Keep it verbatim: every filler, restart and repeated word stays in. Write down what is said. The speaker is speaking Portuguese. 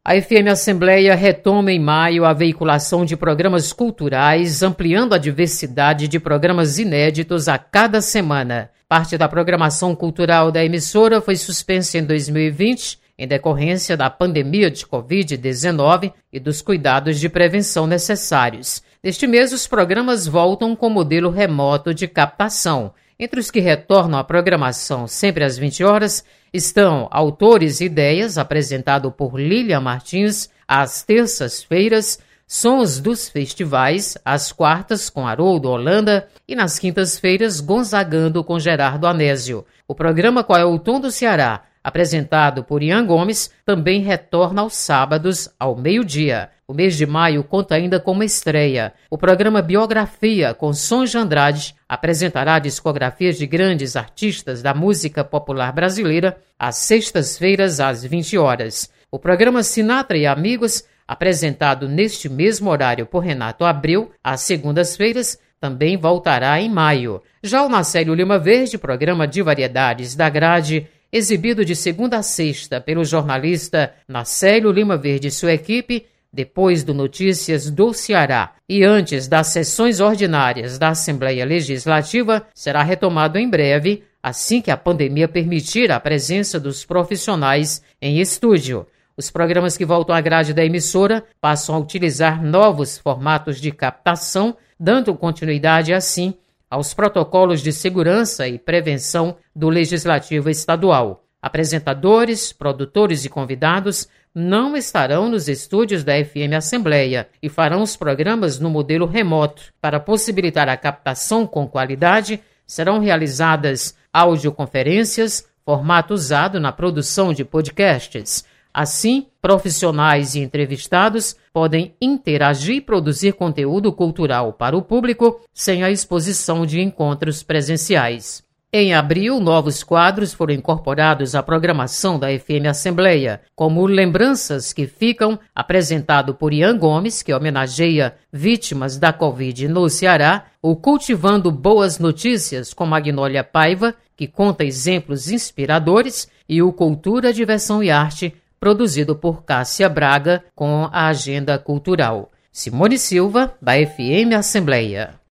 A F M Assembleia retoma em maio a veiculação de programas culturais, ampliando a diversidade de programas inéditos a cada semana. Parte da programação cultural da emissora foi suspensa em dois mil e vinte, em decorrência da pandemia de covid dezenove e dos cuidados de prevenção necessários. Neste mês, os programas voltam com modelo remoto de captação. Entre os que retornam à programação sempre às vinte horas, estão Autores e Ideias, apresentado por Lilian Martins, às terças-feiras, Sons dos Festivais, às quartas com Haroldo Holanda e nas quintas-feiras Gonzagando com Gerardo Anésio. O programa Qual é o Tom do Ceará, apresentado por Ian Gomes, também retorna aos sábados ao meio-dia. O mês de maio conta ainda com uma estreia. O programa Biografia, com Sonja Andrade, apresentará discografias de grandes artistas da música popular brasileira às sextas-feiras às vinte horas. O programa Sinatra e Amigos, apresentado neste mesmo horário por Renato Abreu, às segundas-feiras, também voltará em maio. Já o Nacélio Lima Verde, programa de variedades da grade, exibido de segunda a sexta pelo jornalista Nacélio Lima Verde e sua equipe, depois do Notícias do Ceará e antes das sessões ordinárias da Assembleia Legislativa, será retomado em breve, assim que a pandemia permitir a presença dos profissionais em estúdio. Os programas que voltam à grade da emissora passam a utilizar novos formatos de captação, dando continuidade, assim, aos protocolos de segurança e prevenção do Legislativo Estadual. Apresentadores, produtores e convidados não estarão nos estúdios da F M Assembleia e farão os programas no modelo remoto. Para possibilitar a captação com qualidade, serão realizadas audioconferências, formato usado na produção de podcasts. Assim, profissionais e entrevistados podem interagir e produzir conteúdo cultural para o público sem a exposição de encontros presenciais. Em abril, novos quadros foram incorporados à programação da F M Assembleia, como Lembranças que Ficam, apresentado por Ian Gomes, que homenageia vítimas da Covid no Ceará, o Cultivando Boas Notícias, com Magnólia Paiva, que conta exemplos inspiradores, e o Cultura, Diversão e Arte, produzido por Cássia Braga, com a agenda cultural. Simone Silva, da F M Assembleia.